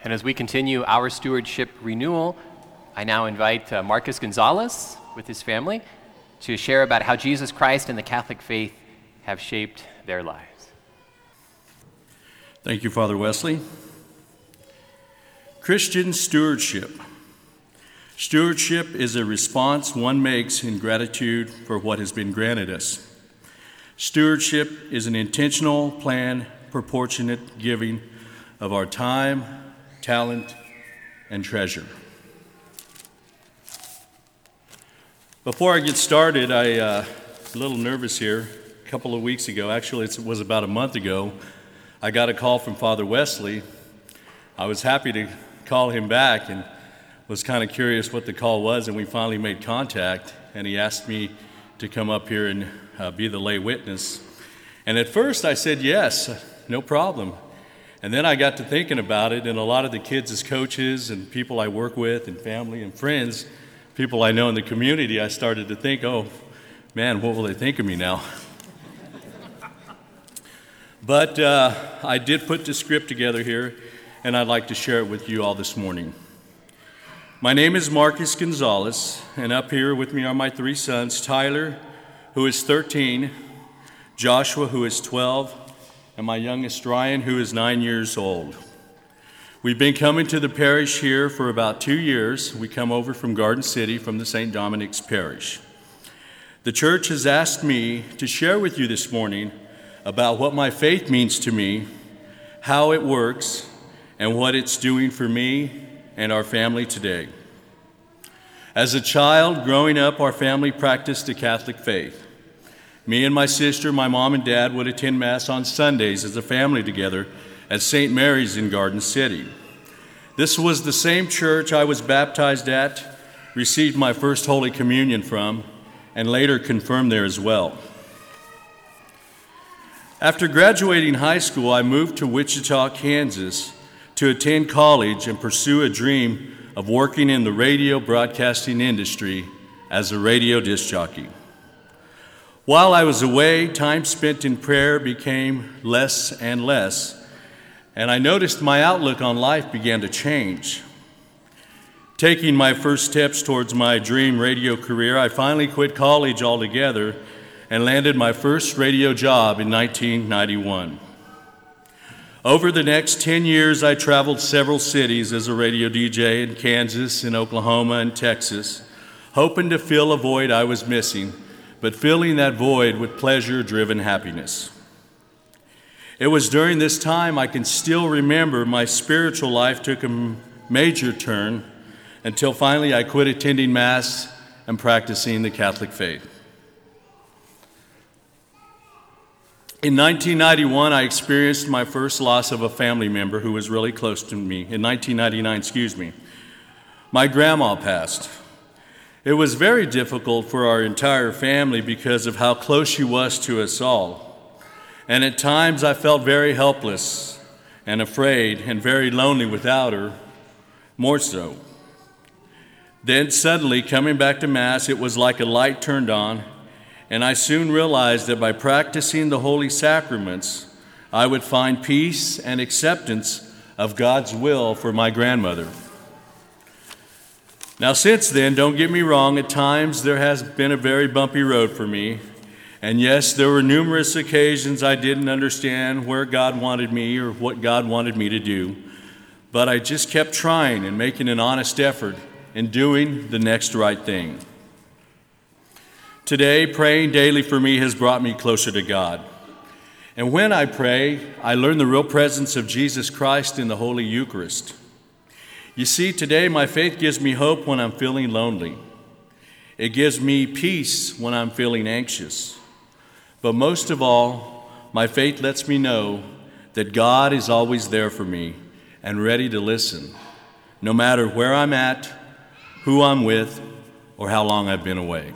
And as we continue our stewardship renewal, I now invite Marcus Gonzalez with his family to share about how Jesus Christ and the Catholic faith have shaped their lives. Thank you, Father Wesley. Christian stewardship. Stewardship is a response one makes in gratitude for what has been granted us. Stewardship is an intentional, planned, proportionate giving of our time, talent, and treasure. Before I get started, I'm a little nervous here. A couple of weeks ago, actually it was about a month ago, I got a call from Father Wesley. I was happy to call him back and was kind of curious what the call was, and we finally made contact, and he asked me to come up here and be the lay witness. And at first I said yes, no problem. And then I got to thinking about it, and a lot of the kids as coaches and people I work with and family and friends, people I know in the community, I started to think, oh man, what will they think of me now? But I did put the script together here, and I'd like to share it with you all this morning. My name is Marcus Gonzalez, and up here with me are my three sons, Tyler, who is 13, Joshua, who is 12, and my youngest, Ryan, who is 9 years old. We've been coming to the parish here for about 2 years. We come over from Garden City from the St. Dominic's Parish. The church has asked me to share with you this morning about what my faith means to me, how it works, and what it's doing for me and our family today. As a child growing up, our family practiced the Catholic faith. Me and my sister, my mom and dad would attend Mass on Sundays as a family together at St. Mary's in Garden City. This was the same church I was baptized at, received my first Holy Communion from, and later confirmed there as well. After graduating high school, I moved to Wichita, Kansas to attend college and pursue a dream of working in the radio broadcasting industry as a radio disc jockey. While I was away, time spent in prayer became less and less, and I noticed my outlook on life began to change. Taking my first steps towards my dream radio career, I finally quit college altogether and landed my first radio job in 1991. Over the next 10 years, I traveled several cities as a radio DJ in Kansas, in Oklahoma, and Texas, hoping to fill a void I was missing, but filling that void with pleasure-driven happiness. It was during this time I can still remember my spiritual life took a major turn until finally I quit attending Mass and practicing the Catholic faith. In 1991, I experienced my first loss of a family member who was really close to me. In 1999, my grandma passed. It was very difficult for our entire family because of how close she was to us all. And at times I felt very helpless and afraid and very lonely without her, more so. Then suddenly, coming back to Mass, it was like a light turned on, and I soon realized that by practicing the Holy Sacraments, I would find peace and acceptance of God's will for my grandmother. Now, since then, don't get me wrong, at times there has been a very bumpy road for me. And yes, there were numerous occasions I didn't understand where God wanted me or what God wanted me to do. But I just kept trying and making an honest effort in doing the next right thing. Today, praying daily for me has brought me closer to God. And when I pray, I learn the real presence of Jesus Christ in the Holy Eucharist. You see, today my faith gives me hope when I'm feeling lonely. It gives me peace when I'm feeling anxious. But most of all, my faith lets me know that God is always there for me and ready to listen, no matter where I'm at, who I'm with, or how long I've been away.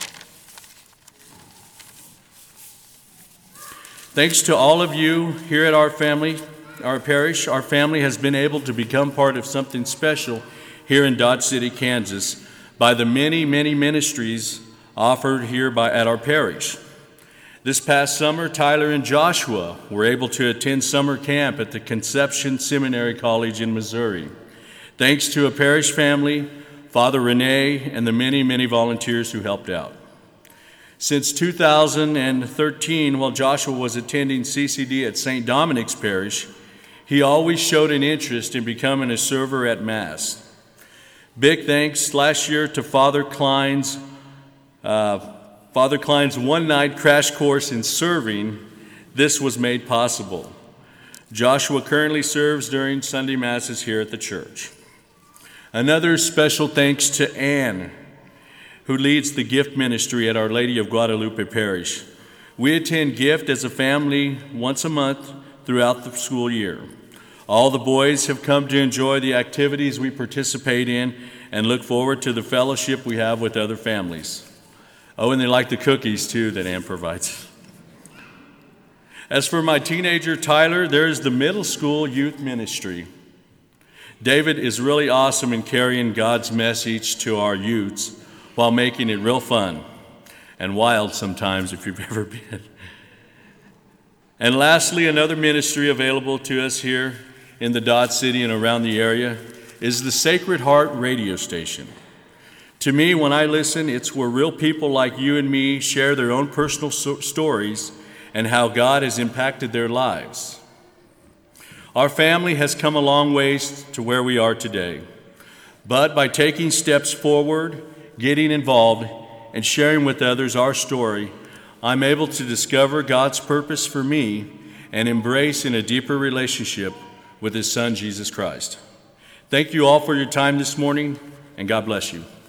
Thanks to all of you here at our parish, our family has been able to become part of something special here in Dodge City, Kansas, by the many, many ministries offered here at our parish. This past summer, Tyler and Joshua were able to attend summer camp at the Conception Seminary College in Missouri, thanks to a parish family, Father Rene, and the many, many volunteers who helped out. Since 2013, while Joshua was attending CCD at St. Dominic's Parish, he always showed an interest in becoming a server at Mass. Big thanks last year to Father Klein's one-night crash course in serving. This was made possible. Joshua currently serves during Sunday Masses here at the church. Another special thanks to Anne, who leads the gift ministry at Our Lady of Guadalupe Parish. We attend gift as a family once a month throughout the school year. All the boys have come to enjoy the activities we participate in and look forward to the fellowship we have with other families. Oh, and they like the cookies too that Ann provides. As for my teenager Tyler, there's the middle school youth ministry. David is really awesome in carrying God's message to our youths while making it real fun and wild sometimes if you've ever been. And lastly, another ministry available to us here in the Dodge City and around the area is the Sacred Heart radio station. To me, when I listen, it's where real people like you and me share their own personal stories and how God has impacted their lives. Our family has come a long ways to where we are today, but by taking steps forward, getting involved, and sharing with others our story, I'm able to discover God's purpose for me and embrace in a deeper relationship with His Son, Jesus Christ. Thank you all for your time this morning, and God bless you.